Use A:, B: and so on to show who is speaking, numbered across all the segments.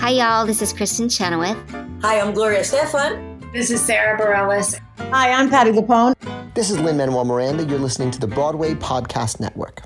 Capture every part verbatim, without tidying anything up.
A: Hi, y'all. This is Kristen Chenoweth.
B: Hi, I'm Gloria Stefan.
C: This is Sarah Bareilles.
D: Hi, I'm Patti LuPone.
E: This is Lin-Manuel Miranda. You're listening to the Broadway Podcast Network.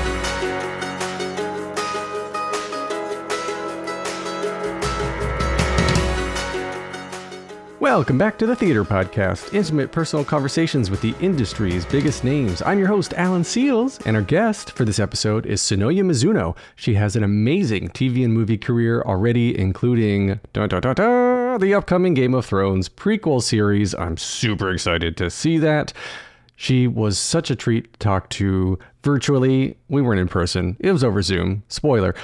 F: Welcome back to the Theater Podcast, intimate personal conversations with the industry's biggest names. I'm your host, Alan Seals, and our guest for this episode is Sonoya Mizuno. She has an amazing T V and movie career already, including da, da, da, da, the upcoming Game of Thrones prequel series. I'm super excited to see that. She was such a treat to talk to virtually. We weren't in person. It was over Zoom. Spoiler.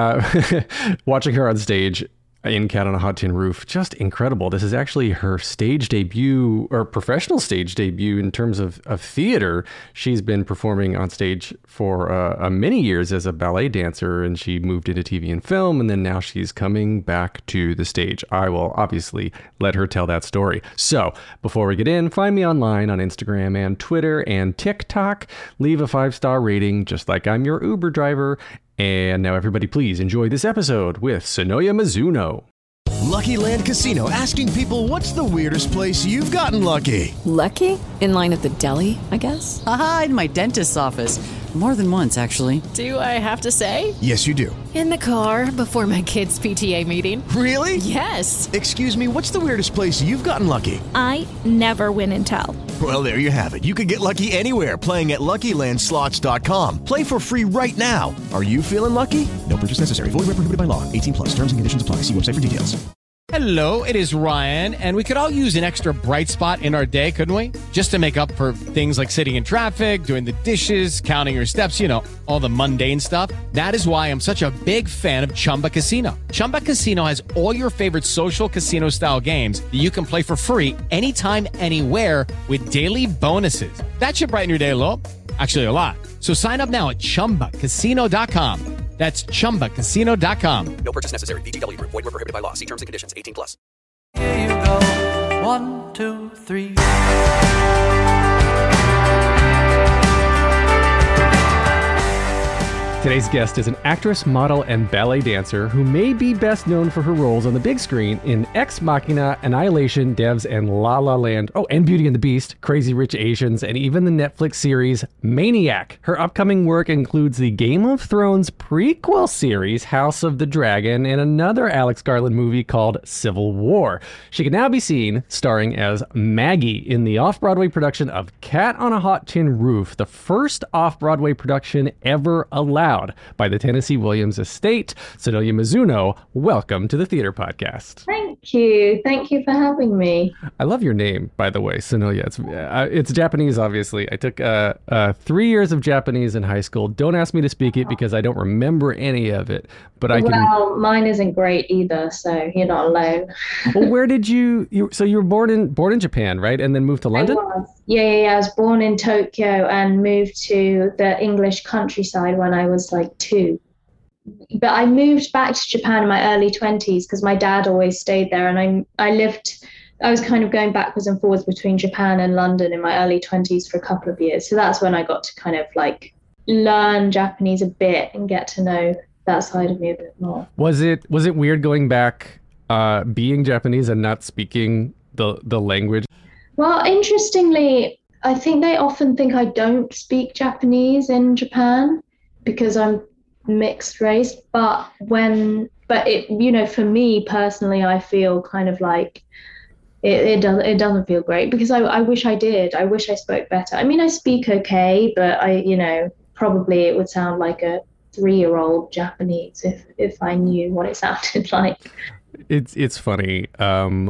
F: Uh, watching her on stage in Cat on a Hot Tin Roof, just incredible. This is actually her stage debut, or professional stage debut in terms of, of theater. She's been performing on stage for uh, uh, many years as a ballet dancer, and she moved into T V and film, and then now she's coming back to the stage. I will obviously let her tell that story. So before we get in, find me online on Instagram and Twitter and TikTok. Leave a five-star rating, just like I'm your Uber driver. And now everybody please enjoy this episode with Sonoya Mizuno.
G: Lucky Land Casino, asking people, what's the weirdest place you've gotten lucky?
H: Lucky? In line at the deli, I guess?
I: Aha, in my dentist's office. More than once, actually.
H: Do I have to say?
G: Yes, you do.
H: In the car before my kids' P T A meeting.
G: Really?
H: Yes.
G: Excuse me, what's the weirdest place you've gotten lucky?
J: I never win and tell.
G: Well, there you have it. You can get lucky anywhere, playing at Lucky Land Slots dot com. Play for free right now. Are you feeling lucky? No purchase necessary. Void where prohibited by law. eighteen plus. Terms and conditions apply. See website for details.
K: Hello, it is Ryan, and we could all use an extra bright spot in our day, couldn't we? Just to make up for things like sitting in traffic, doing the dishes, counting your steps, you know, all the mundane stuff. That is why I'm such a big fan of Chumba Casino. Chumba Casino has all your favorite social casino-style games that you can play for free anytime, anywhere with daily bonuses. That should brighten your day a little. Actually, a lot. So sign up now at chumba casino dot com. That's chumba casino dot com.
L: No purchase necessary. V G W. Void where prohibited by law. See terms and conditions. eighteen plus.
M: Here you go. One, two, three.
F: Today's guest is an actress, model, and ballet dancer who may be best known for her roles on the big screen in Ex Machina, Annihilation, Devs, and La La Land. Oh, and Beauty and the Beast, Crazy Rich Asians, and even the Netflix series Maniac. Her upcoming work includes the Game of Thrones prequel series, House of the Dragon, and another Alex Garland movie called Civil War. She can now be seen starring as Maggie in the off-Broadway production of Cat on a Hot Tin Roof, the first off-Broadway production ever allowed by the Tennessee Williams Estate. Sonoya Mizuno, welcome to the Theater Podcast.
N: Thank you. Thank you for having me.
F: I love your name, by the way, Sonoya. It's uh, it's Japanese, obviously. I took uh, uh, three years of Japanese in high school. Don't ask me to speak it because I don't remember any of it. But I can.
N: Well, mine isn't great either, so you're not alone.
F: Well, where did you, you? So you were born in born in Japan, right? And then moved to London?
N: I was. Yeah, yeah, yeah. I was born in Tokyo and moved to the English countryside when I was like two. But I moved back to Japan in my early twenties because my dad always stayed there, and I I lived. I was kind of going backwards and forwards between Japan and London in my early twenties for a couple of years. So that's when I got to kind of like learn Japanese a bit and get to know that side of me a bit more.
F: Was it was it weird going back, uh, being Japanese and not speaking the the language?
N: Well, interestingly, I think they often think I don't speak Japanese in Japan because I'm mixed race. But when, but it, you know, for me personally, I feel kind of like it, it doesn't, it doesn't feel great because I, I wish I did. I wish I spoke better. I mean, I speak okay, but I, you know, probably it would sound like a three-year-old Japanese if, if I knew what it sounded like.
F: It's it's funny. Um,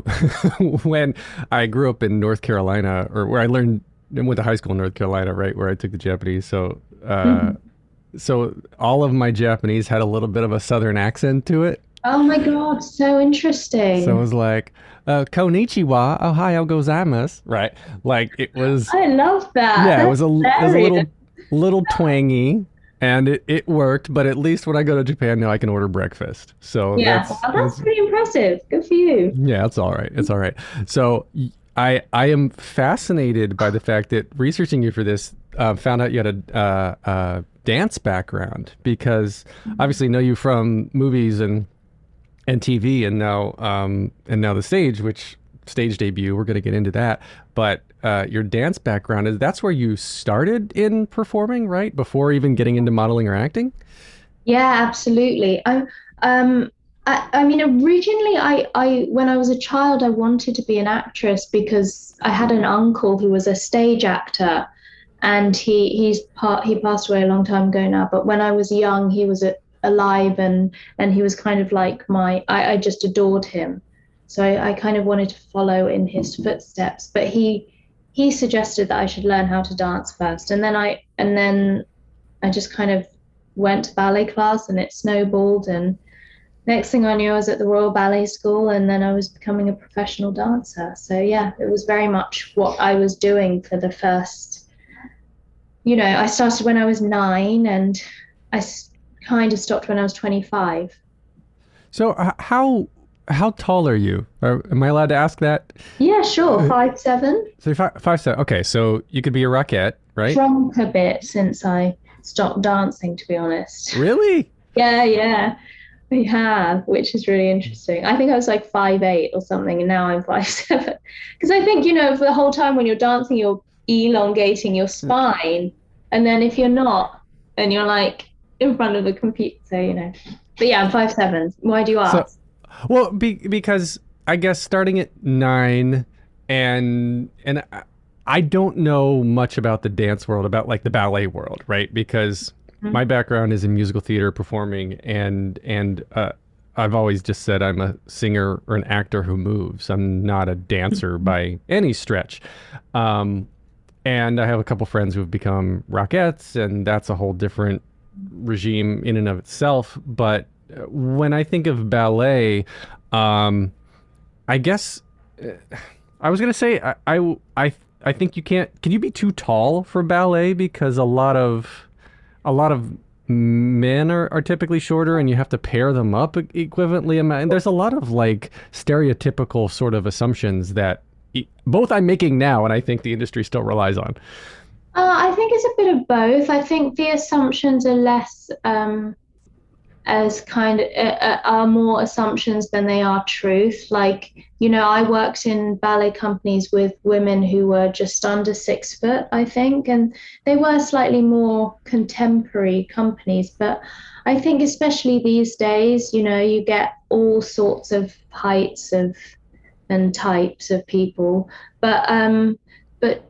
F: when I grew up in North Carolina, or where I learned, I went to high school in North Carolina, right, where I took the Japanese. So, uh, mm-hmm. so all of my Japanese had a little bit of a Southern accent to it.
N: Oh my God, so interesting.
F: So it was like, uh, konnichiwa, ohayo gozaimasu, right? Like it was.
N: I love that.
F: Yeah,
N: That's
F: it was a, it was a little little twangy. And it, it worked, but at least when I go to Japan now, I can order breakfast. So
N: yeah,
F: that's,
N: well, that's, that's pretty impressive. Good for you.
F: Yeah, it's all right. It's all right. So I I am fascinated by the fact that researching you for this, uh, found out you had a, uh, a dance background because obviously know you from movies and and T V, and now um, and now the stage, which stage debut. We're going to get into that. But uh, your dance background is that's where you started in performing, right? Before even getting into modeling or acting.
N: Yeah, absolutely. I um I, I mean originally I I when I was a child I wanted to be an actress because I had an uncle who was a stage actor, and he he's part he passed away a long time ago now. But when I was young, he was a, alive and and he was kind of like my I, I just adored him. So I, I kind of wanted to follow in his footsteps. But he he suggested that I should learn how to dance first, and then I and then I just kind of went to ballet class, and it snowballed, and next thing I knew I was at the Royal Ballet School, and then I was becoming a professional dancer. So yeah, it was very much what I was doing for the first, you know, I started when I was nine, and I kind of stopped when I was twenty-five.
F: So uh, how how tall are you? Are, am I allowed to ask that?
N: Yeah, sure. Five seven.
F: So five, five seven. Okay, so you could be a Rockette, right?
N: Shrunk a bit since I stopped dancing, to be honest.
F: Really?
N: Yeah, yeah, we have, which is really interesting. I think I was like five eight or something, and now I'm five seven. Because I think, you know, for the whole time when you're dancing, you're elongating your spine, and then if you're not, and you're like in front of a computer, you know. But yeah, I'm five seven. Why do you ask?
F: So, well, be, because I guess starting at nine, and and I don't know much about the dance world, about like the ballet world, right? Because mm-hmm. my background is in musical theater performing, and and uh, I've always just said I'm a singer or an actor who moves. I'm not a dancer by any stretch. Um, and I have a couple friends who have become Rockettes, and that's a whole different regime in and of itself. But when I think of ballet, um, I guess uh, I was gonna say I, I I I think you can't. Can you be too tall for ballet? Because a lot of a lot of men are, are typically shorter, and you have to pair them up equivalently. And there's a lot of like stereotypical sort of assumptions that both I'm making now, and I think the industry still relies on.
N: Uh, I think it's a bit of both. I think the assumptions are less um, as kind of uh, are more assumptions than they are truth. Like, you know, I worked in ballet companies with women who were just under six foot, I think, and they were slightly more contemporary companies. But I think especially these days, you know, you get all sorts of heights of and types of people. But um, but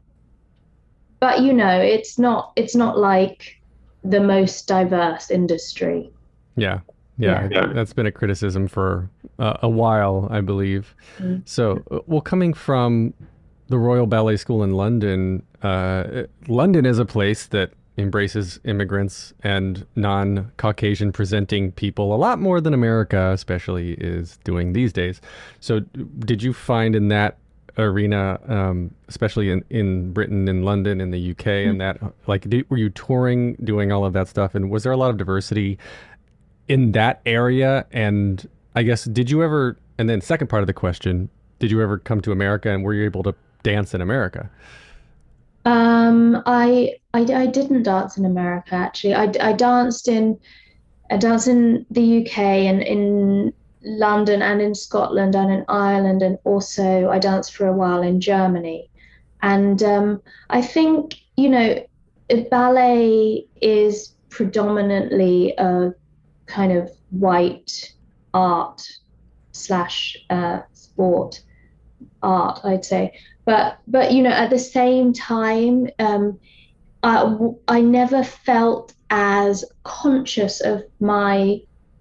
N: but you know, it's not it's not like the most diverse industry.
F: Yeah. Yeah, yeah. That's been a criticism for uh, a while, I believe. Mm-hmm. So, well, coming from the Royal Ballet School in London, uh, London is a place that embraces immigrants and non-Caucasian presenting people a lot more than America, especially, is doing these days. So did you find in that arena, um, especially in, in Britain, in London, in the U K, mm-hmm. and that, like, did, were you touring, doing all of that stuff? And was there a lot of diversity in that area? And I guess, did you ever, and then second part of the question, did you ever come to America, and were you able to dance in America?
N: Um, I, I I didn't dance in America, actually. I, I danced in I danced in the U K and in London and in Scotland and in Ireland, and also I danced for a while in Germany. And um, I think, you know, ballet is predominantly a kind of white art slash uh, sport art, I'd say. But, but you know, at the same time, um, I, I never felt as conscious of my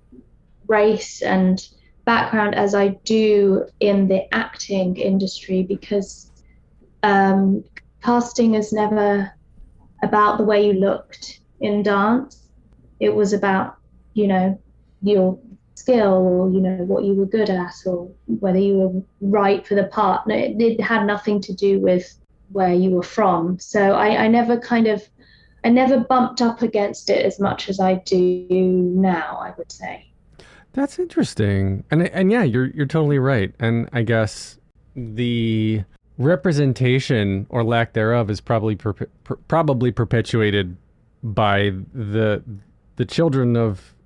N: race and background as I do in the acting industry, because um, casting is never about the way you looked in dance. It was about, you know, your skill, or, you know, what you were good at, or whether you were right for the part. No, it, it had nothing to do with where you were from. So I, I never kind of, I never bumped up against it as much as I do now, I would say.
F: That's interesting. And and yeah, you're you're totally right. And I guess the representation or lack thereof is probably per, per, probably perpetuated by the the children of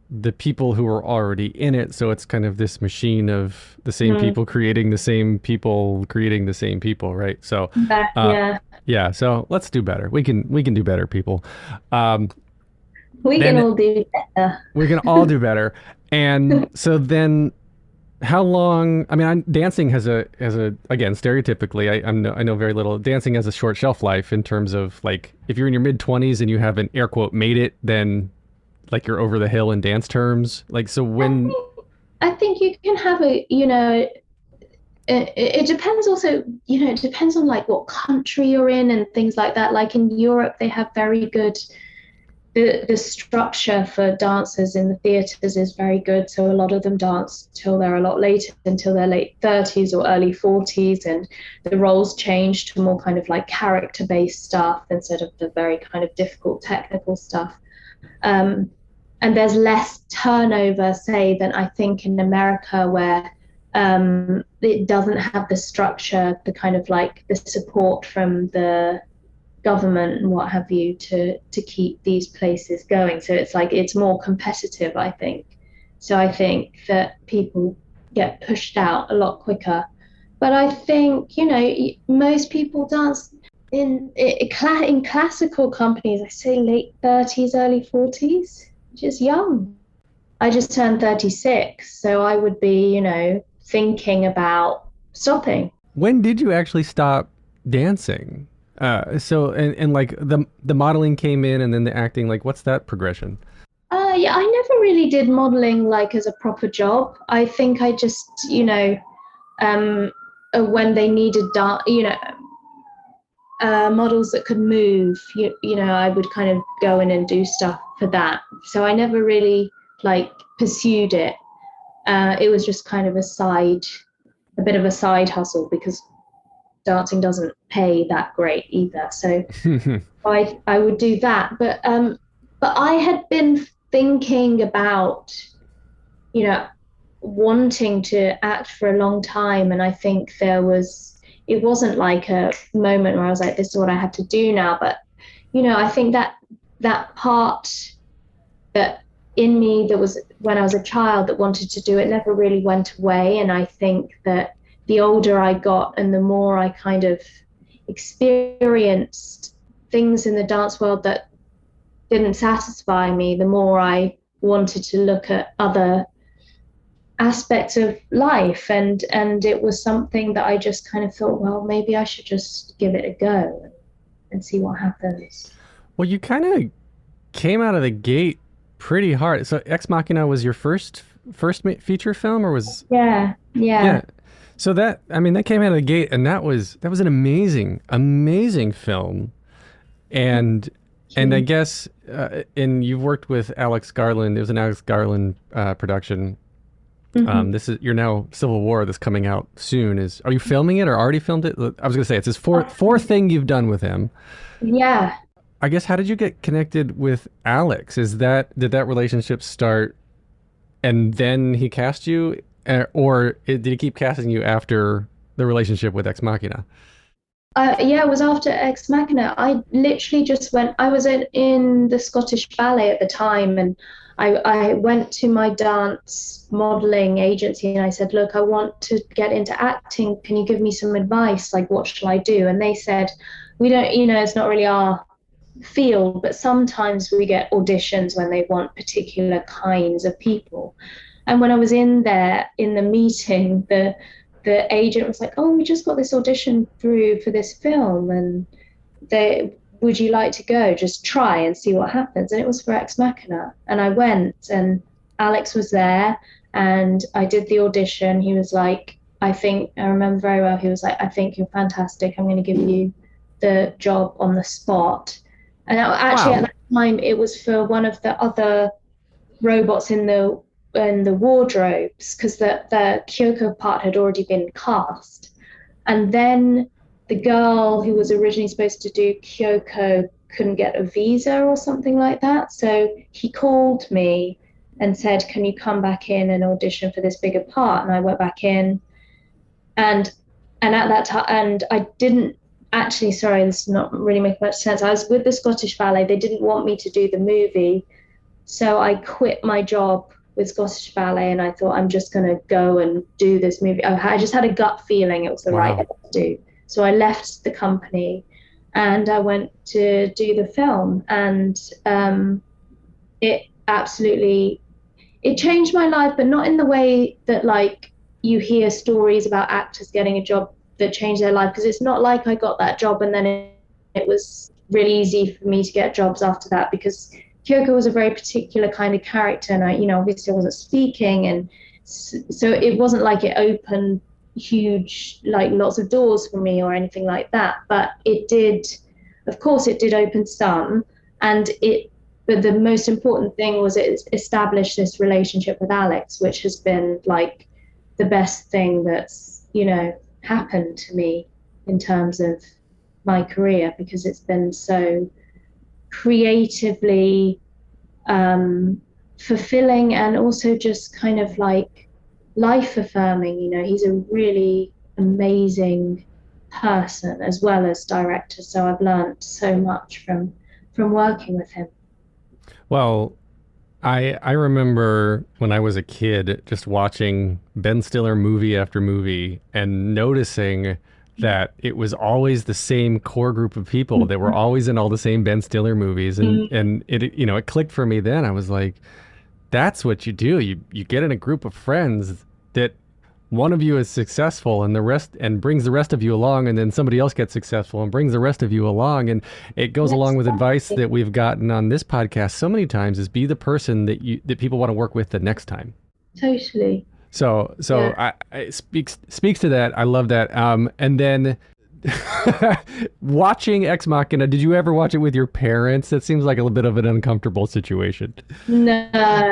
F: the people who are already in it. So it's kind of this machine of the same
N: Mm.
F: people creating the same people, creating the same people, right? So
N: That,
F: uh,
N: yeah.
F: yeah. So let's do better. We can we can do better, people. Um,
N: We
F: then-
N: can all do better.
F: we can all do better. And so then, how long? I mean, I'm, dancing has a has a again stereotypically. I I'm no, I know very little. Dancing has a short shelf life in terms of like if you're in your mid twenties and you haven't air quote made it, then like you're over the hill in dance terms. Like so when.
N: I think you can have a, you know, it, it depends also, you know, it depends on like what country you're in and things like that. Like in Europe, they have very good, the, the structure for dancers in the theatres is very good. So a lot of them dance till they're a lot later, until their late thirties or early forties. And the roles change to more kind of like character-based stuff instead of the very kind of difficult technical stuff. Um, and there's less turnover, say, than I think in America, where um, it doesn't have the structure, the kind of like the support from the government and what have you to to keep these places going. So it's like it's more competitive, I think. So I think that people get pushed out a lot quicker. But I think, you know, most people dance in in classical companies, I say late thirties, early forties, which is young. I just turned thirty-six, so I would be, you know, thinking about stopping.
F: When did you actually stop dancing? Uh, so and, and like the the modeling came in and then the acting, like what's that progression?
N: Uh, yeah, I never really did modeling like as a proper job. I think I just, you know, um, uh, when they needed, da- you know, uh, models that could move, you, you know, I would kind of go in and do stuff for that. So I never really like pursued it. Uh, it was just kind of a side, a bit of a side hustle because dancing doesn't pay that great either. So I I would do that. But um, but I had been thinking about, you know, wanting to act for a long time. And I think there was, it wasn't like a moment where I was like, this is what I have to do now. But, you know, I think that that part that in me that was when I was a child that wanted to do it never really went away. And I think that the older I got and the more I kind of experienced things in the dance world that didn't satisfy me, the more I wanted to look at other aspects of life. And, and it was something that I just kind of thought, well, maybe I should just give it a go and, and see what happens.
F: Well, you kind of came out of the gate pretty hard. So Ex Machina was your first first feature film, or was
N: yeah yeah
F: yeah so that, I mean, that came out of the gate, and that was that was an amazing amazing film. And and I guess uh, and you've worked with Alex Garland. It was an Alex Garland uh, production. Mm-hmm. Um, this is you're now Civil War that's coming out soon. Is are you filming it or already filmed it? I was gonna say it's his fourth fourth thing you've done with him.
N: Yeah.
F: I guess, how did you get connected with Alex? Is that, did that relationship start and then he cast you, or did he keep casting you after the relationship with Ex Machina?
N: Uh, yeah, it was after Ex Machina. I literally just went, I was in, in the Scottish Ballet at the time, and I, I went to my dance modeling agency and I said, look, I want to get into acting. Can you give me some advice? Like, what shall I do? And they said, we don't, you know, it's not really our field, but sometimes we get auditions when they want particular kinds of people. And when I was in there in the meeting, the the agent was like, oh, we just got this audition through for this film, and they would you like to go, just try and see what happens? And it was for Ex Machina, and I went, and Alex was there, and I did the audition. He was like, I think I remember very well, he was like, I think you're fantastic, I'm going to give you the job on the spot. And actually, wow. At that time, it was for one of the other robots in the in the wardrobes, because the the Kyoko part had already been cast. And then the girl who was originally supposed to do Kyoko couldn't get a visa or something like that. So he called me and said, "Can you come back in and audition for this bigger part?" And I went back in, and and at that time, and I didn't. Actually, sorry, this is not really making much sense. I was with the Scottish Ballet. They didn't want me to do the movie So I quit my job with Scottish Ballet and I thought, I'm just going to go and do this movie. I just had a gut feeling it was the wow. right thing to do. So I left the company and I went to do the film, and um, it absolutely, it changed my life, but not in the way that like you hear stories about actors getting a job that changed their life, because it's not like I got that job and then it, it was really easy for me to get jobs after that, because Kyoko was a very particular kind of character, and I, you know, obviously I wasn't speaking, and so it wasn't like it opened huge, like lots of doors for me or anything like that. But it did, of course, it did open some, and it. But the most important thing was it established this relationship with Alex, which has been like the best thing that's, you know, happened to me in terms of my career, because it's been so creatively um, fulfilling and also just kind of like life affirming. You know, he's a really amazing person as well as director. So I've learned so much from from working with him.
F: Well, I I remember when I was a kid just watching Ben Stiller movie after movie and noticing that it was always the same core group of people that were always in all the same Ben Stiller movies. And, mm-hmm. and it, you know, it clicked for me then. I was like, that's what you do. You, you get in a group of friends that one of you is successful and the rest, and brings the rest of you along. And then somebody else gets successful and brings the rest of you along. And it goes that's along with exactly. advice that we've gotten on this podcast so many times, is be the person that you, that people want to work with the next time.
N: Totally.
F: So, so yeah. I, I it speaks speaks to that. I love that. Um, and then watching Ex Machina, did you ever watch it with your parents? That seems like a little bit of an uncomfortable situation.
N: No,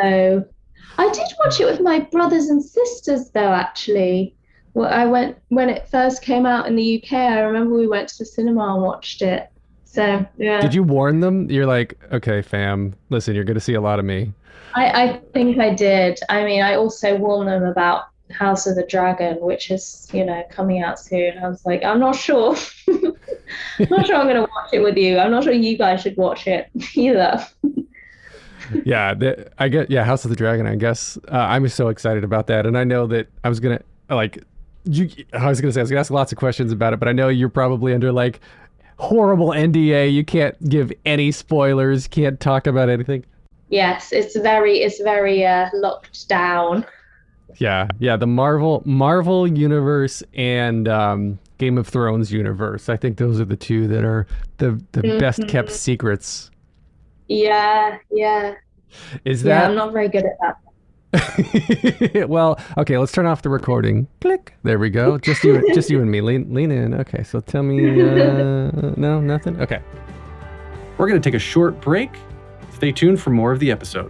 N: I did watch it with my brothers and sisters, though. Actually, well, I went when it first came out in the U K. I remember we went to the cinema and watched it. So, yeah.
F: Did you warn them? You're like, okay, fam, listen, you're going to see a lot of me.
N: I, I think I did. I mean, I also warned them about House of the Dragon, which is, you know, coming out soon. I was like, I'm not sure. I'm not sure I'm going to watch it with you. I'm not sure you guys should watch it either.
F: yeah, the, I get, yeah, House of the Dragon, I guess. Uh, I'm so excited about that. And I know that I was going to, like, you, I was going to say, I was going to ask lots of questions about it, but I know you're probably under, like, horrible N D A. You can't give any spoilers, can't talk about anything.
N: Yes, it's very, it's very uh, locked down.
F: Yeah, yeah, the Marvel Marvel universe and um, Game of Thrones universe. I think those are the two that are the, the mm-hmm. best kept secrets.
N: Yeah, yeah.
F: Is
N: yeah,
F: that?
N: I'm not very good at that.
F: Well, okay, let's turn off the recording. Click. There we go. Just you, just you and me. Lean, lean in. Okay, so tell me. Uh, no, nothing. Okay. We're gonna take a short break. Stay tuned for more of the episode.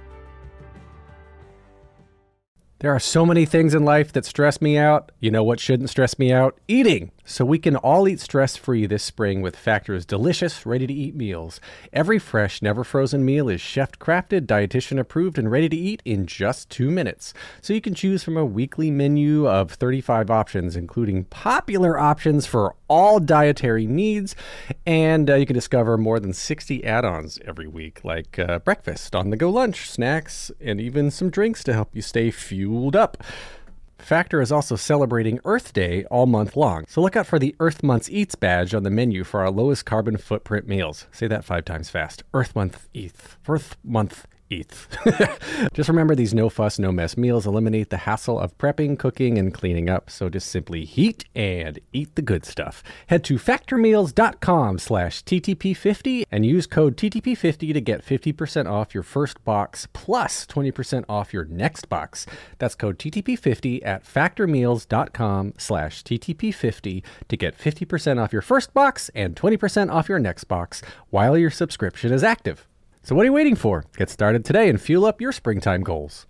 F: There are so many things in life that stress me out. You know what shouldn't stress me out? Eating. So we can all eat stress-free this spring with Factor's delicious, ready-to-eat meals. Every fresh, never-frozen meal is chef-crafted, dietitian-approved, and ready to eat in just two minutes. So you can choose from a weekly menu of thirty-five options, including popular options for all dietary needs. And uh, you can discover more than sixty add-ons every week, like uh, breakfast, on-the-go lunch, snacks, and even some drinks to help you stay fueled up. Factor is also celebrating Earth Day all month long, so look out for the Earth Month Eats badge on the menu for our lowest carbon footprint meals. Say that five times fast. Earth Month Eats. Earth Month Eats. Just remember, these no fuss, no mess meals eliminate the hassle of prepping, cooking, and cleaning up. So just simply heat and eat the good stuff. Head to factormeals.com slash TTP50 and use code T T P fifty to get fifty percent off your first box plus twenty percent off your next box. That's code T T P fifty at factormeals.com slash TTP50 to get fifty percent off your first box and twenty percent off your next box while your subscription is active. So what are you waiting for? Get started today and fuel up your springtime goals.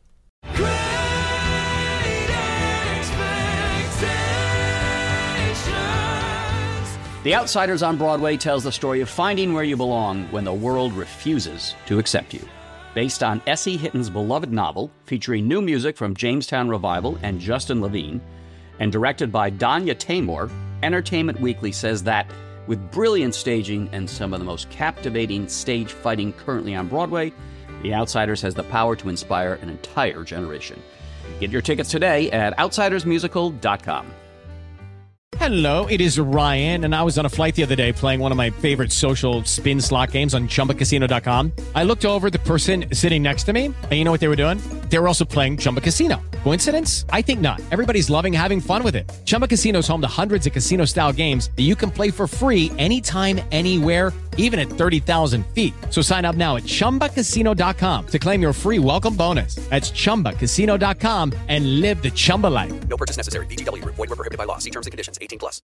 C: The Outsiders on Broadway tells the story of finding where you belong when the world refuses to accept you. Based on S E Hitton's beloved novel, featuring new music from Jamestown Revival and Justin Levine, and directed by Danya Tamor, Entertainment Weekly says that with brilliant staging and some of the most captivating stage fighting currently on Broadway, The Outsiders has the power to inspire an entire generation. Get your tickets today at outsiders musical dot com.
K: Hello, it is Ryan, and I was on a flight the other day playing one of my favorite social spin slot games on chumba casino dot com. I looked over at the person sitting next to me, and you know what they were doing? They were also playing Chumba Casino. Coincidence? I think not. Everybody's loving having fun with it. Chumba Casino is home to hundreds of casino-style games that you can play for free anytime, anywhere, even at thirty thousand feet. So sign up now at chumba casino dot com to claim your free welcome bonus. That's chumba casino dot com and live the Chumba life.
L: No purchase necessary. V G W. Void where prohibited by law. See terms and conditions. eighteen plus.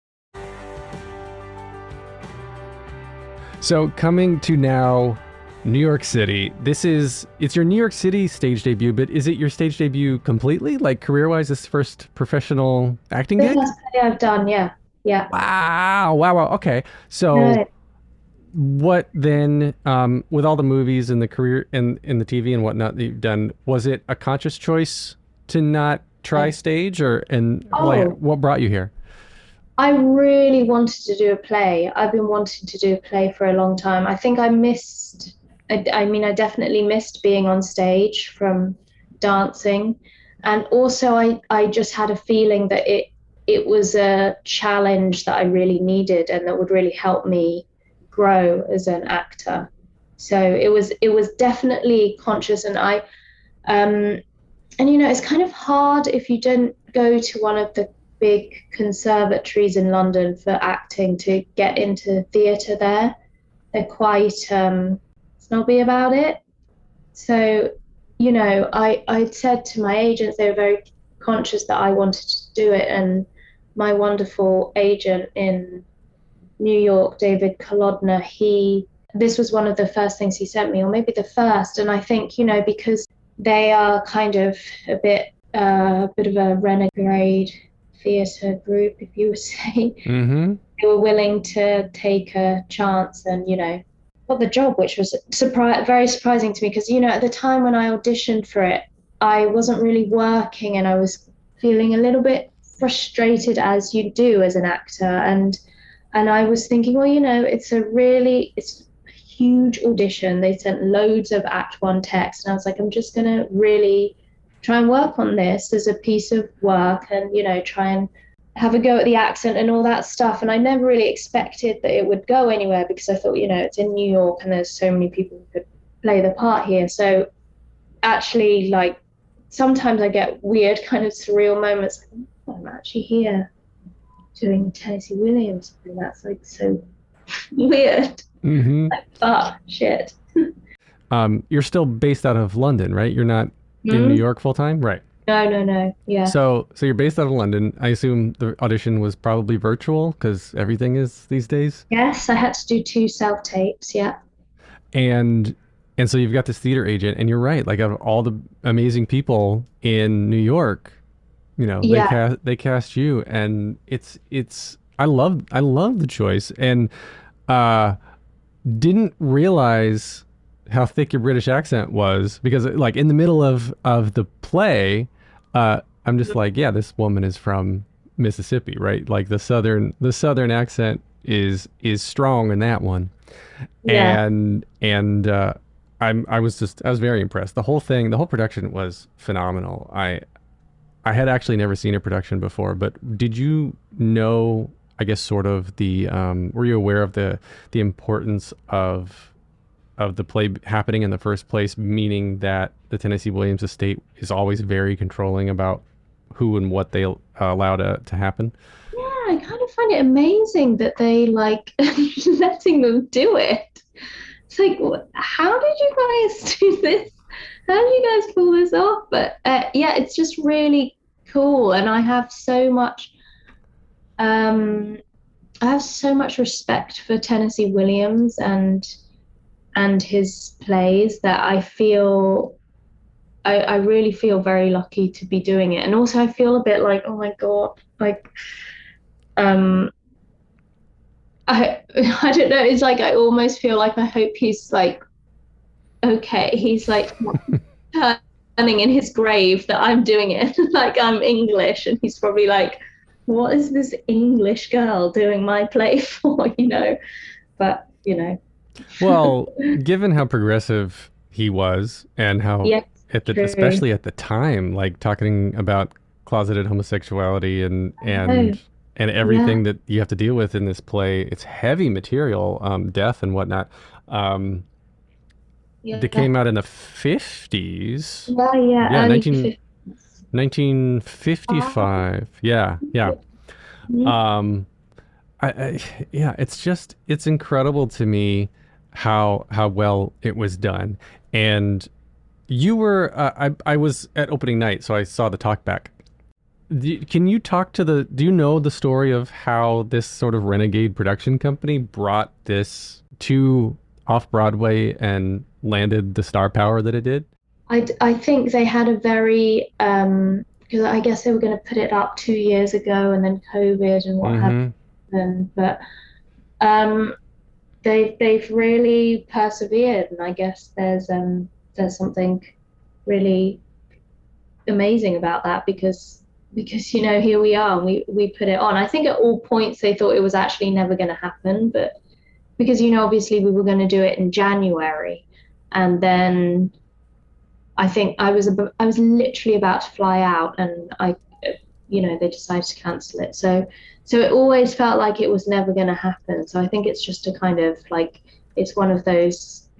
F: So coming to now New York City. This is, it's your New York City stage debut, but is it your stage debut completely? Like career-wise, this first professional acting
N: This
F: gig?
N: last play I've done, yeah. Yeah.
F: Wow, wow, wow. Okay. So
N: Right.
F: what then, um, with all the movies and the career and in the T V and whatnot that you've done, was it a conscious choice to not try stage, or, and like,
N: Oh.
F: what brought you here?
N: I really wanted to do a play. I've been wanting to do a play for a long time. I think I missed, I, I mean, I definitely missed being on stage from dancing. And also I, I just had a feeling that it, it was a challenge that I really needed and that would really help me grow as an actor. So it was, it was definitely conscious. And I, um, and you know, it's kind of hard if you don't go to one of the big conservatories in London for acting to get into theatre there. They're quite um, snobby about it. So, you know, I, I said to my agents, they were very conscious that I wanted to do it. And my wonderful agent in New York, David Kolodner, he, this was one of the first things he sent me, or maybe the first. And I think, you know, because they are kind of a bit, uh, a bit of a renegade theatre group, if you would say.
F: Mm-hmm.
N: They were willing to take a chance and, you know, got the job, which was surpri- very surprising to me because, you know, at the time when I auditioned for it, I wasn't really working and I was feeling a little bit frustrated, as you do as an actor. And and I was thinking, well, you know, it's a really, it's a huge audition. They sent loads of Act One text. And I was like, I'm just going to really try and work on this as a piece of work and, you know, try and have a go at the accent and all that stuff. And I never really expected that it would go anywhere because I thought, you know, it's in New York and there's so many people who could play the part here. So actually, like, sometimes I get weird kind of surreal moments. Like, oh, I'm actually here doing Tennessee Williams. And that's like so weird.
F: Mm-hmm.
N: Like, oh, shit.
F: Um, you're still based out of London, right? You're not in
N: Mhm.
F: New York full time? Right.
N: No, no, no. Yeah.
F: So, so you're based out of London. I assume the audition was probably virtual because everything is these days.
N: Yes, I had to do two self tapes. Yeah.
F: And and so you've got this theater agent, and you're right. Like, out of all the amazing people in New York, you know,
N: Yeah.
F: they cast they cast you, and it's it's I love I love the choice, and uh, didn't realize how thick your British accent was because, like, in the middle of of the play, uh, I'm just like, yeah, this woman is from Mississippi, right? Like the southern the southern accent is is strong in that one.
N: Yeah.
F: And and uh, I'm I was just I was very impressed. The whole thing, the whole production was phenomenal. I I had actually never seen a production before, but did you know, I guess, sort of the um, were you aware of the the importance of of the play happening in the first place, meaning that the Tennessee Williams estate is always very controlling about who and what they uh, allow to, to happen?
N: Yeah, I kind of find it amazing that they like letting them do it. It's like, wh- how did you guys do this? How did you guys pull this off? But uh, yeah, it's just really cool, and I have so much, um, I have so much respect for Tennessee Williams and and his plays that I feel. I, I really feel very lucky to be doing it. And also I feel a bit like, oh my God, like, um, I, I don't know. It's like, I almost feel like I hope he's like, okay, he's like turning in his grave that I'm doing it. Like, I'm English and he's probably like, what is this English girl doing my play for, you know? But, you know.
F: Well, given how progressive he was, and how
N: Yes,
F: at the
N: true.
F: especially at the time, like talking about closeted homosexuality and and
N: Oh,
F: and everything
N: yeah.
F: that you have to deal with in this play. It's heavy material, um, death and whatnot. Um,
N: Yeah.
F: They came out in the fifties.
N: Yeah, yeah,
F: Yeah,
N: early
F: nineteen,
N: fifties.
F: nineteen fifty-five. Yeah, yeah.
N: Mhm.
F: Um, I, I, yeah, it's just, it's incredible to me how how well it was done. And you were, uh, I I was at opening night, so I saw the talk back. Do, can you talk to the, do you know the story of how this sort of renegade production company brought this to off-Broadway and landed the star power that it did?
N: I, d- I think they had a very, um, because I guess they were going to put it up two years ago and then COVID and what
F: Mhm.
N: happened. But um, they, they've really persevered. And I guess there's, um, there's something really amazing about that because, because, you know, here we are, and we, we put it on. I think at all points they thought it was actually never going to happen, but because, you know, obviously we were going to do it in January. And then I think I was ab- I was literally about to fly out, and I, you know, they decided to cancel it. So, so it always felt like it was never going to happen. So I think it's just a kind of like, it's one of those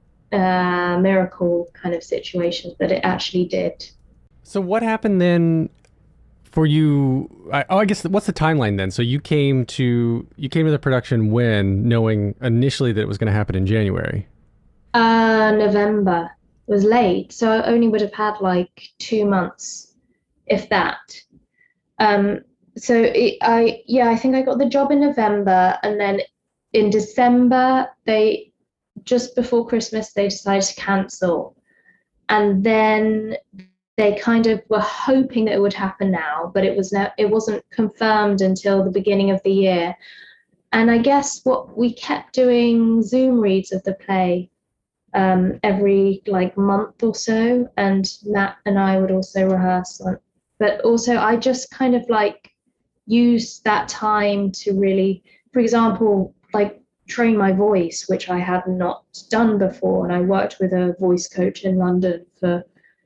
N: uh, miracle kind of situations that it actually did.
F: So what happened then for you? I, oh, I guess what's the timeline then? So you came to you came to the production when, knowing initially that it was going to happen in January.
N: Uh, November was late, so I only would have had like two months, if that. Um, so it, I, yeah, I think I got the job in November, and then in December, they, just before Christmas, they decided to cancel. And then they kind of were hoping that it would happen now, but it was no, it wasn't confirmed until the beginning of the year. And I guess what we kept doing Zoom reads of the play um, every like month or so, and Matt and I would also rehearse on. But also I just kind of like used that time to really, for example, like train my voice, which I had not done before. And I worked with a voice coach in London for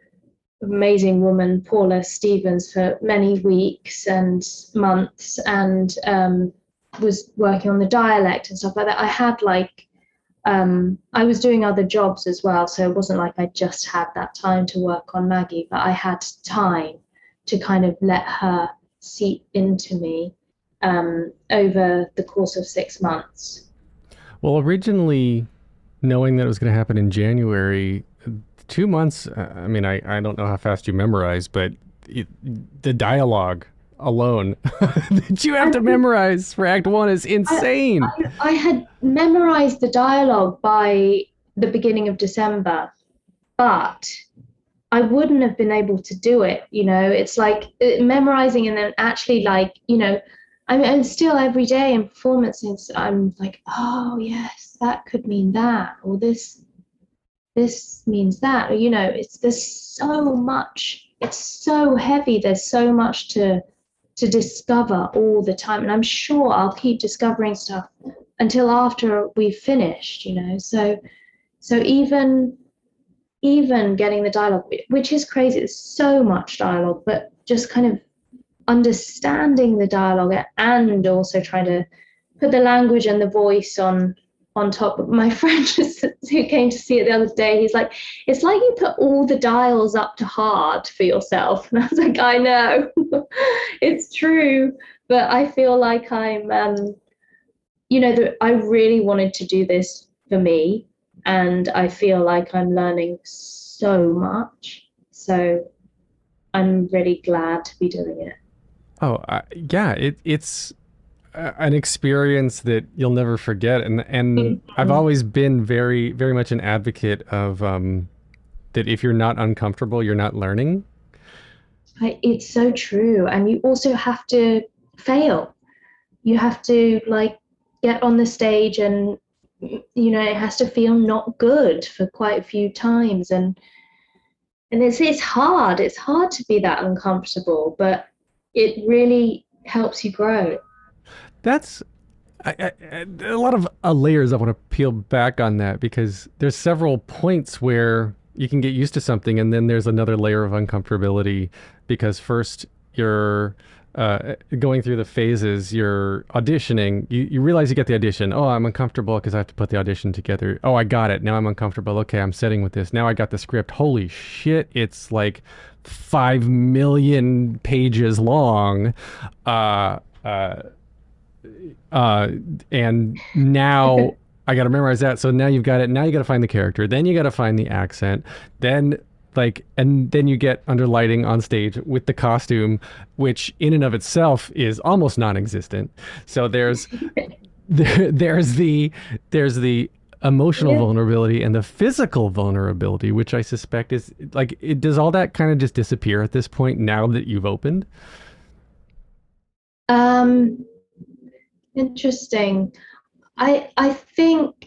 N: amazing woman, Paula Stevens, for many weeks and months, and um, was working on the dialect and stuff like that. I had like, um, I was doing other jobs as well, so it wasn't like I just had that time to work on Maggie, but I had time to kind of let her seep into me um, over the course of six months.
F: Well, originally, knowing that it was going to happen in January, two months, uh, I mean, I, I don't know how fast you memorize, but it, the dialogue alone that you have to memorize for Act One is insane.
N: I, I, I had memorized the dialogue by the beginning of December, but I wouldn't have been able to do it. You know, it's like uh, memorizing and then actually like, you know, I mean, and still every day in performances, I'm like, oh yes, that could mean that, or this, this means that, or, you know, it's, there's so much, it's so heavy. There's so much to, to discover all the time. And I'm sure I'll keep discovering stuff until after we've finished, you know? So, so even, even getting the dialogue, which is crazy, there's so much dialogue, but just kind of understanding the dialogue and also trying to put the language and the voice on on top. My friend just, who came to see it the other day, he's like, it's like you put all the dials up to hard for yourself. And I was like, I know, it's true. But I feel like I'm, um, you know, the, I really wanted to do this for me. And I feel like I'm learning so much. So I'm really glad to be doing it.
F: Oh, uh, yeah, it, it's uh, an experience that you'll never forget. And and mm-hmm. I've always been very, very much an advocate of um, that if you're not uncomfortable, you're not learning.
N: I, it's so true. And you also have to fail. You have to like get on the stage and, you know, it has to feel not good for quite a few times. And and it's it's hard. It's hard to be that uncomfortable, but it really helps you grow.
F: That's I, I, a lot of uh, layers I want to peel back on that, because there's several points where you can get used to something, and then there's another layer of uncomfortability, because first you're uh, going through the phases, you're auditioning, you, you realize you get the audition. Oh, I'm uncomfortable because I have to put the audition together. Oh, I got it. Now I'm uncomfortable. Okay, I'm setting with this. Now I got the script. Holy shit, it's like five million pages long. Uh, uh, uh, and now I got to memorize that. So now you've got it. Now you got to find the character. Then you got to find the accent. Then like, and then you get under lighting on stage with the costume, which in and of itself is almost non-existent. So there's, there, there's the, there's the emotional yeah. vulnerability and the physical vulnerability, which I suspect is like, it, does all that kind of just disappear at this point now that you've opened?
N: Um, interesting. I, I think,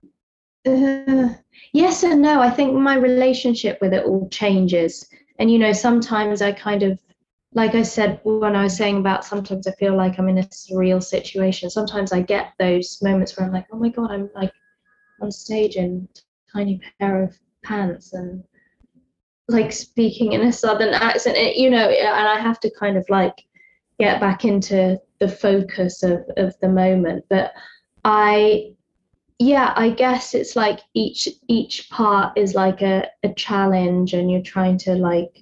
N: uh, yes and no. I think my relationship with it all changes. And, you know, sometimes I kind of, like I said, when I was saying about sometimes I feel like I'm in a surreal situation. Sometimes I get those moments where I'm like, oh my God, I'm like on stage in a tiny pair of pants and like speaking in a Southern accent, it, you know, and I have to kind of like get back into the focus of, of the moment. But I, yeah, I guess it's like each each part is like a, a challenge, and you're trying to like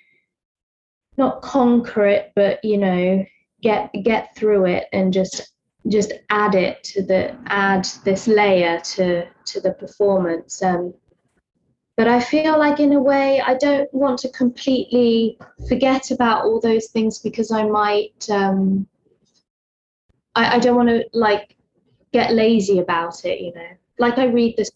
N: not conquer it, but you know, get get through it and just just add it to the add this layer to to the performance. Um, but I feel like in a way I don't want to completely forget about all those things, because I might um, I, I don't want to like get lazy about it, you know. Like I read this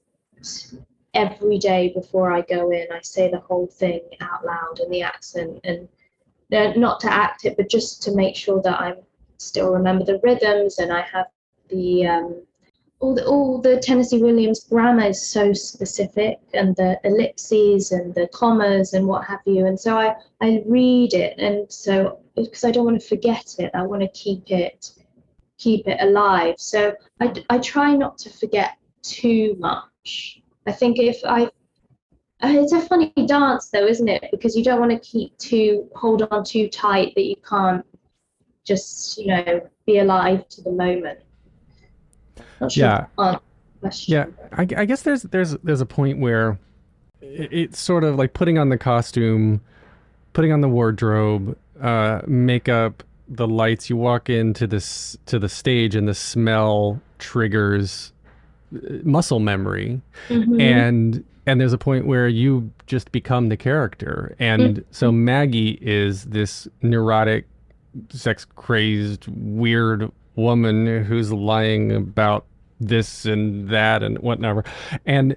N: every day before I go in. I say the whole thing out loud in the accent, and uh, not to act it, but just to make sure that I still remember the rhythms, and I have the um, all the all the Tennessee Williams grammar is so specific, and the ellipses and the commas and what have you. And so I I read it, and so because I don't want to forget it, I want to keep it. keep it alive. So I, I try not to forget too much. I think if I, it's a funny dance though, isn't it? Because you don't want to keep too, hold on too tight that you can't just, you know, be alive to the moment. Not sure
F: yeah.
N: if
F: Yeah. I, I guess there's, there's, there's a point where it, it's sort of like putting on the costume, putting on the wardrobe, uh, makeup, the lights, you walk into this to the stage and the smell triggers muscle memory. Mm-hmm. and and there's a point where you just become the character, and mm-hmm. so Maggie is this neurotic, sex crazed, weird woman who's lying about this and that and whatever, and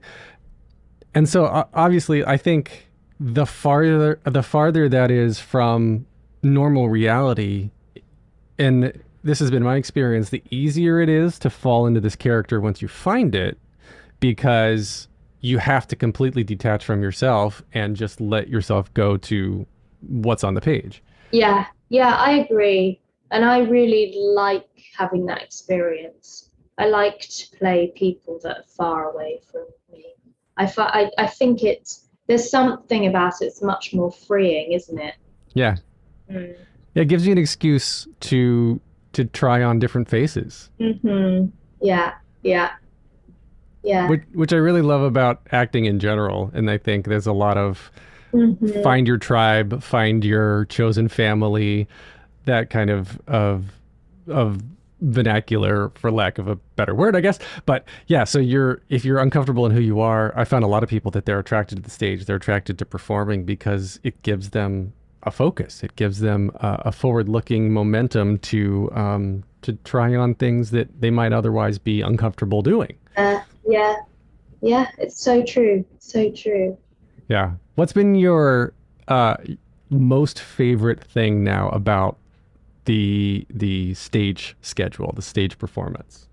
F: and so uh, obviously I think the farther the farther that is from normal reality, and this has been my experience, the easier it is to fall into this character once you find it, because you have to completely detach from yourself and just let yourself go to what's on the page.
N: Yeah, yeah, I agree. And I really like having that experience. I like to play people that are far away from me. I, I, I think it's, there's something about it that's much more freeing, isn't it?
F: Yeah. Mm. Yeah, it gives you an excuse to to try on different faces.
N: Mm-hmm. Yeah, yeah, yeah.
F: Which, which I really love about acting in general, and I think there's a lot of mm-hmm. find your tribe, find your chosen family, that kind of of of vernacular, for lack of a better word, I guess. But yeah, so you're if you're uncomfortable in who you are, I found a lot of people that they're attracted to the stage, they're attracted to performing because it gives them a focus. It gives them uh, a forward-looking momentum to um, to try on things that they might otherwise be uncomfortable doing.
N: Uh, yeah, yeah, it's so true, so true.
F: Yeah. What's been your uh, most favorite thing now about the the stage schedule, the stage performance?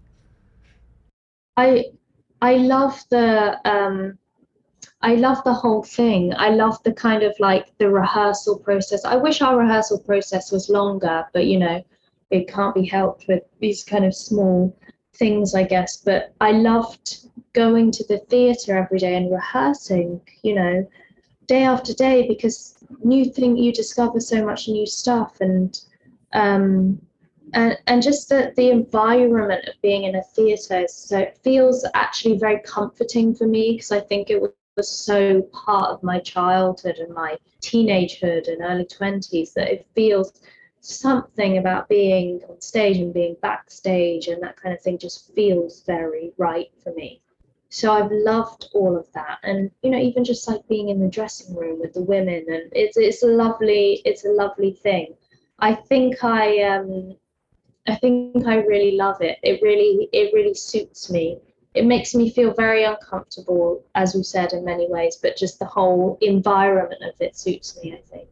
N: I I love the. Um, I love the whole thing. I love the kind of like the rehearsal process. I wish our rehearsal process was longer, but you know, it can't be helped with these kind of small things, I guess, but I loved going to the theatre every day and rehearsing, you know, day after day, because new thing, you discover so much new stuff, and um, and and just the, the environment of being in a theatre, so it feels actually very comforting for me, because I think it was so part of my childhood and my teenagehood and early twenties, that it feels something about being on stage and being backstage and that kind of thing just feels very right for me. So I've loved all of that, and you know, even just like being in the dressing room with the women, and it's it's a lovely it's a lovely thing. I think I um I think I really love it. It really it really suits me. It makes me feel very uncomfortable, as we said, in many ways, but just the whole environment of it suits me, I think.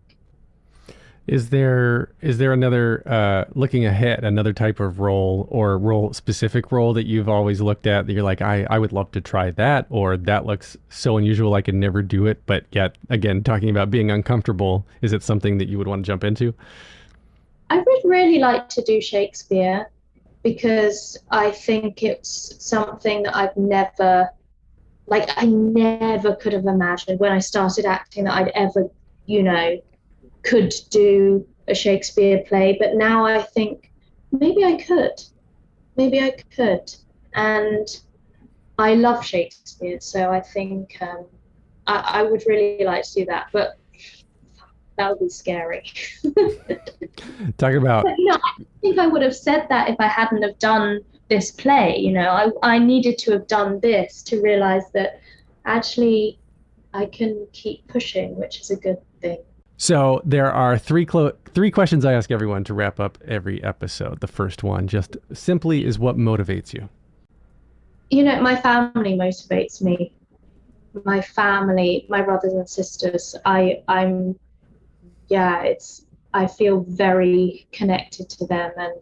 F: Is there is there another, uh, looking ahead, another type of role or role specific role that you've always looked at that you're like, I, I would love to try that, or that looks so unusual I could never do it, but yet, again, talking about being uncomfortable, is it something that you would want to jump into?
N: I would really like to do Shakespeare, because I think it's something that I've never, like, I never could have imagined when I started acting that I'd ever, you know, could do a Shakespeare play. But now I think maybe I could, maybe I could. And I love Shakespeare, so I think um, I, I would really like to do that, but that would be scary.
F: Talking about...
N: But, you know, I think I would have said that if I hadn't have done this play. You know, I, I needed to have done this to realize that actually I can keep pushing, which is a good thing.
F: So there are three clo- three questions I ask everyone to wrap up every episode. The first one just simply is, what motivates you?
N: You know, my family motivates me. My family, my brothers and sisters. I, I'm, yeah, it's, I feel very connected to them, and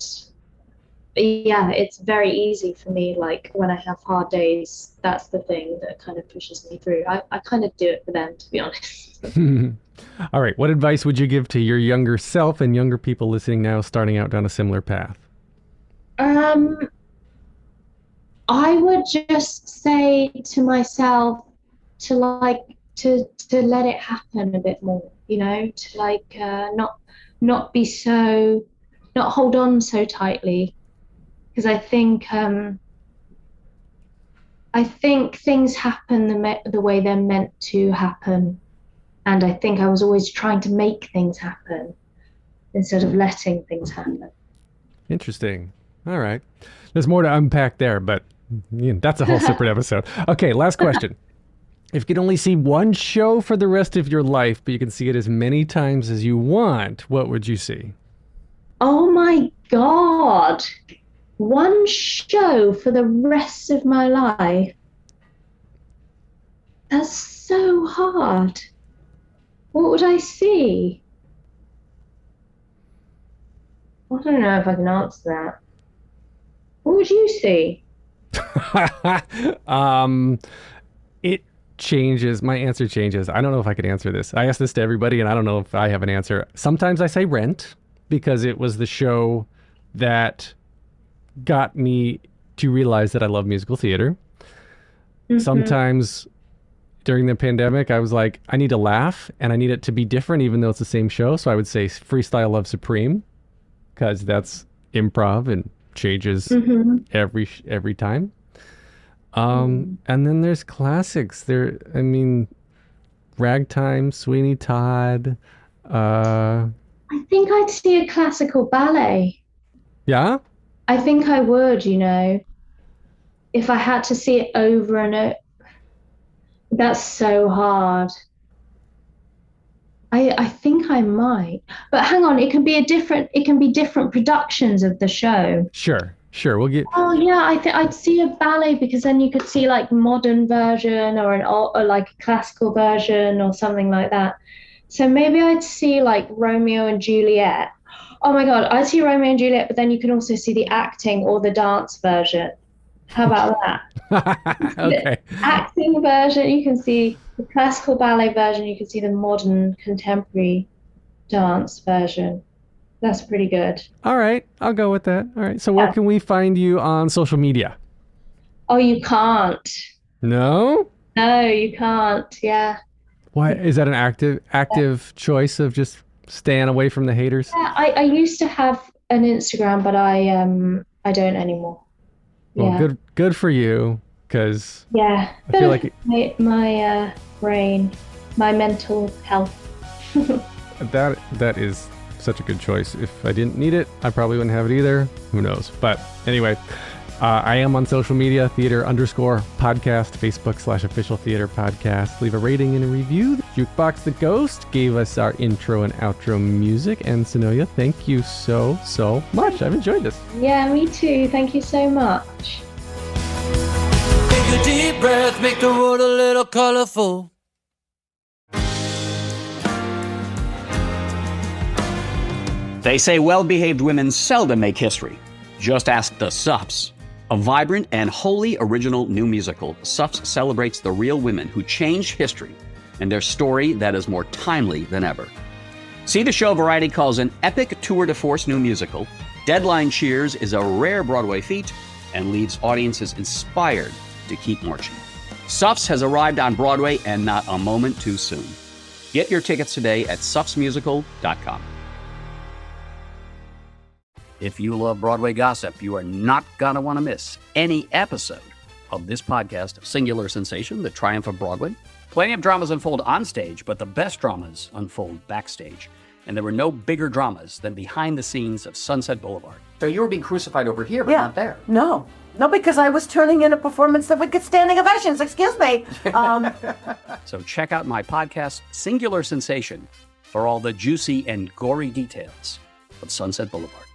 N: yeah, it's very easy for me. Like when I have hard days, that's the thing that kind of pushes me through. I, I kind of do it for them, to be honest.
F: All right. What advice would you give to your younger self and younger people listening now, starting out down a similar path?
N: Um, I would just say to myself to like, to, to let it happen a bit more, you know, to like, uh, not, not be so, not hold on so tightly. Because I think, um, I think things happen the, me- the way they're meant to happen. And I think I was always trying to make things happen instead of letting things happen.
F: Interesting. All right. There's more to unpack there, but you know, that's a whole separate episode. Okay, last question. If you could only see one show for the rest of your life, but you can see it as many times as you want, what would you see?
N: Oh my God. One show for the rest of my life. That's so hard. What would I see? I don't know if I can answer that. What would you see?
F: um, it changes. My answer changes. I don't know if I could answer this. I ask this to everybody, and I don't know if I have an answer. Sometimes I say Rent, because it was the show that got me to realize that I love musical theater. Mm-hmm. Sometimes during the pandemic, I was like, I need to laugh and I need it to be different, even though it's the same show. So I would say Freestyle Love Supreme, because that's improv and changes mm-hmm. every every time. Um, mm. And then there's classics. There, I mean, Ragtime, Sweeney Todd. Uh,
N: I think I'd see a classical ballet.
F: Yeah?
N: I think I would, you know, if I had to see it over and over. That's so hard. I I think I might. But hang on, it can be a different it can be different productions of the show.
F: Sure. Sure. We'll get
N: Oh yeah, I think I'd see a ballet, because then you could see like modern version or an or like a classical version or something like that. So maybe I'd see like Romeo and Juliet. Oh my God, I'd see Romeo and Juliet, but then you can also see the acting or the dance version. How about that?
F: Okay.
N: The acting version, you can see the classical ballet version, you can see the modern contemporary dance version. That's pretty good.
F: All right, I'll go with that. All right, so where
N: Yeah.
F: can we find you on social media?
N: Oh, you can't.
F: No?
N: No, you can't. Yeah.
F: Why is that an active active choice of just staying away from the haters?
N: Yeah, I, I used to have an Instagram, but I um I don't anymore.
F: Well,
N: Yeah.
F: good good for you, because
N: Yeah.
F: I feel like it-
N: my my uh, brain, my mental health.
F: that that is such a good choice. If I didn't need it, I probably wouldn't have it either. Who knows? But anyway, uh, I am on social media, theater underscore podcast, Facebook slash official theater podcast. Leave a rating and a review. Jukebox the Ghost gave us our intro and outro music. And Sonoya, thank you so, so much. I've enjoyed this.
N: Yeah, me too. Thank you so much.
M: Take a deep breath, make the world a little colorful.
C: They say well-behaved women seldom make history. Just ask the Suffs. A vibrant and wholly original new musical, Suffs celebrates the real women who changed history and their story that is more timely than ever. See the show Variety calls an epic tour de force new musical. Deadline cheers is a rare Broadway feat and leaves audiences inspired to keep marching. Suffs has arrived on Broadway and not a moment too soon. Get your tickets today at suffs musical dot com. If you love Broadway gossip, you are not going to want to miss any episode of this podcast, Singular Sensation, The Triumph of Broadway. Plenty of dramas unfold on stage, but the best dramas unfold backstage. And there were no bigger dramas than behind the scenes of Sunset Boulevard. So you were being crucified over here, but
B: Yeah.
C: not there.
B: No. No, because I was turning in a performance that would get standing ovations. Excuse me. Um,
C: So check out my podcast, Singular Sensation, for all the juicy and gory details of Sunset Boulevard.